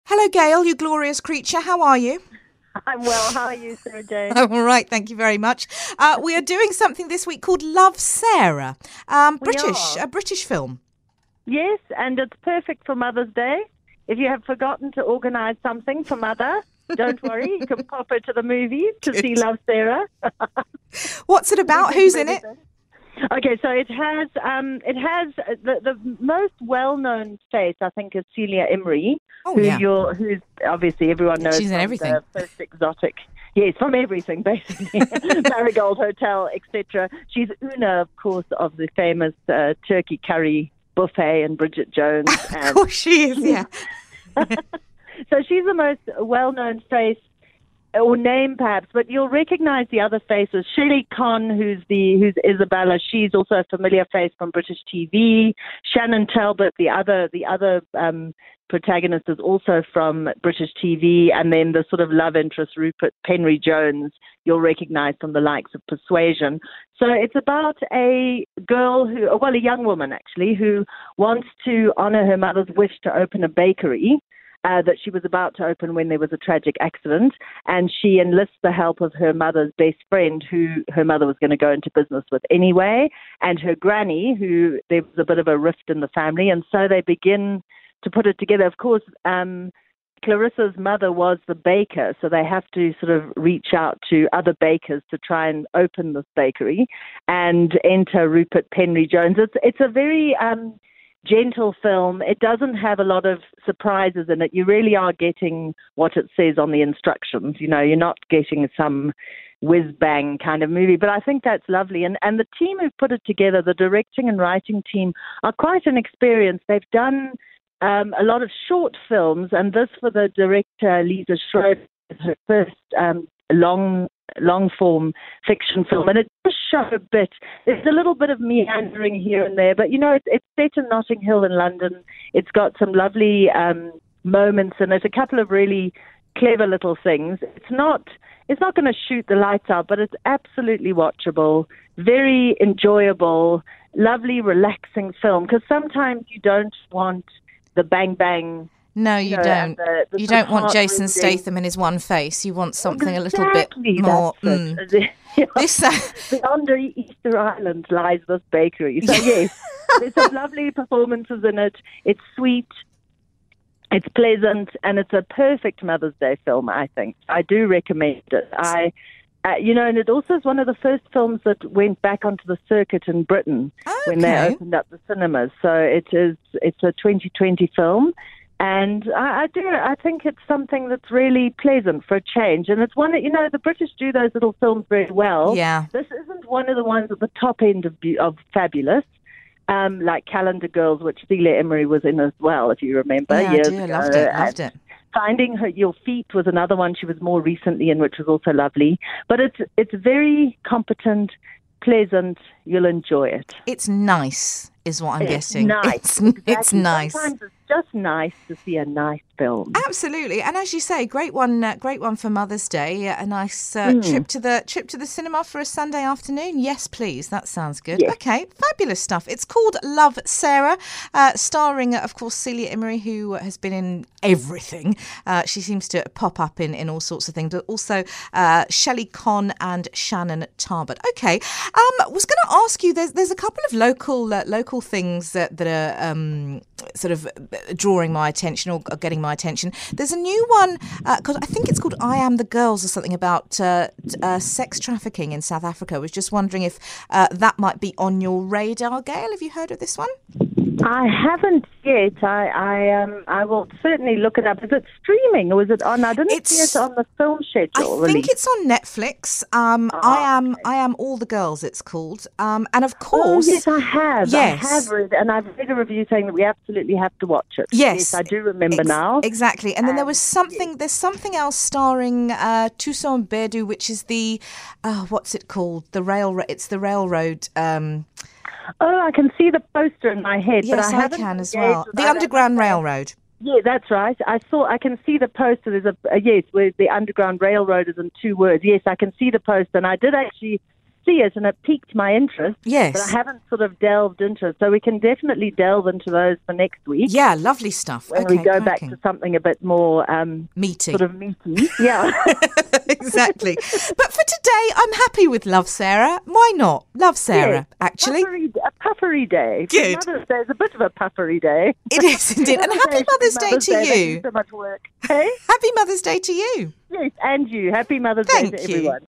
Hello, Gail, you glorious creature. How are you? I'm well. How are you, Sarah Jane? I'm all right, thank you very much. We are doing something this week called Love, Sarah. We are. A British film. Yes, and it's perfect for Mother's Day. If you have forgotten to organise something for Mother, don't worry. You can pop her to the movies to see Love, Sarah. What's it about? Who's in it? Okay, so it has the most well-known face, I think, is Celia Imrie, who's obviously everyone knows. She's in everything. The First Exotic. Yes, from everything, basically. Marigold Hotel, etc. She's Una, of course, of the famous turkey curry buffet and Bridget Jones. Of course she is, yeah. So she's the most well-known face, or name perhaps, but you'll recognize the other faces. Shelley Conn, who's Isabella, she's also a familiar face from British TV. Shannon Talbot, the other protagonist, is also from British TV. And then the sort of love interest, Rupert Penry Jones, you'll recognize from the likes of Persuasion. So it's about a girl a young woman actually, who wants to honor her mother's wish to open a bakery that she was about to open when there was a tragic accident, and she enlists the help of her mother's best friend, who her mother was going to go into business with anyway, and her granny, who there was a bit of a rift in the family, and so they begin to put it together. Of course, Clarissa's mother was the baker, so they have to sort of reach out to other bakers to try and open this bakery, and enter Rupert Penry Jones. It's a very gentle film. It doesn't have a lot of surprises in it. You really are getting what it says on the instructions. You know, you're not getting some whiz-bang kind of movie, but I think that's lovely. And the team who put it together, the directing and writing team, are quite an experience. They've done a lot of short films, and this, for the director, Lisa Schroeder, is her first long-form fiction film, and it does show a bit. There's a little bit of meandering here and there, but, you know, it's set in Notting Hill in London. It's got some lovely moments, and there's a couple of really clever little things. It's not going to shoot the lights out, but it's absolutely watchable, very enjoyable, lovely, relaxing film, because sometimes you don't want the bang-bang. No, you don't. You don't want Jason Statham in his one face. You want something a little bit more. Beyond Easter Island lies this bakery. So yes, there's some lovely performances in it. It's sweet, it's pleasant, and it's a perfect Mother's Day film, I think. I do recommend it. And it also is one of the first films that went back onto the circuit in Britain when they opened up the cinemas. So it's a 2020 film. And I think it's something that's really pleasant for a change. And it's one that, the British do those little films very well. Yeah. This isn't one of the ones at the top end of fabulous, like Calendar Girls, which Celia Imrie was in as well, if you remember. Yeah, years I do. ago. Loved it. Finding Your Feet was another one she was more recently in, which was also lovely. But it's very competent, pleasant. You'll enjoy it. It's nice, is what I'm guessing. Nice. It's nice. Sometimes it's just nice to see a nice film. Absolutely, and as you say, great one for Mother's Day. A nice trip to the cinema for a Sunday afternoon. Yes, please. That sounds good. Yes. Okay, fabulous stuff. It's called Love, Sarah, starring, of course, Celia Imrie, who has been in everything. She seems to pop up in all sorts of things, but also Shelley Conn and Shannon Talbot. Okay, was going to ask you. There's a couple of local things that are sort of drawing my attention or getting my attention. There's a new one called, I think it's called I Am the Girls, or something about sex trafficking in South Africa. I was just wondering if that might be on your radar, Gail. Have you heard of this one? I haven't yet. I will certainly look it up. Is it streaming or is it on? I didn't see it on the film schedule. I think it's on Netflix. I am All the Girls. It's called. And of course, yes, I have. Yes. I have read, and I've read a review saying that we absolutely have to watch it. Yes, I do remember now. Exactly. And then there was something. There's something else starring Toussaint Bedu, which is the what's it called? The railroad. It's the railroad. I can see the poster in my head. Yes, but I can as well. The Underground Railroad. Yeah, that's right. I can see the poster. There's yes, where the Underground Railroad is in two words. Yes, I can see the poster, and I did actually see it and it piqued my interest. Yes. But I haven't sort of delved into it. So we can definitely delve into those for next week. Yeah, lovely stuff. When we go back to something a bit more meaty. Sort of meaty. Yeah. Exactly. But for today, I'm happy with Love Sarah. Why not? Love Sarah, actually. A puffery day. Good. Mother's Day is a bit of a puffery day. It is indeed. And happy Mother's Day to you. So much work. Hey? Happy Mother's Day to you. Yes, and you. Happy Mother's Day to everyone.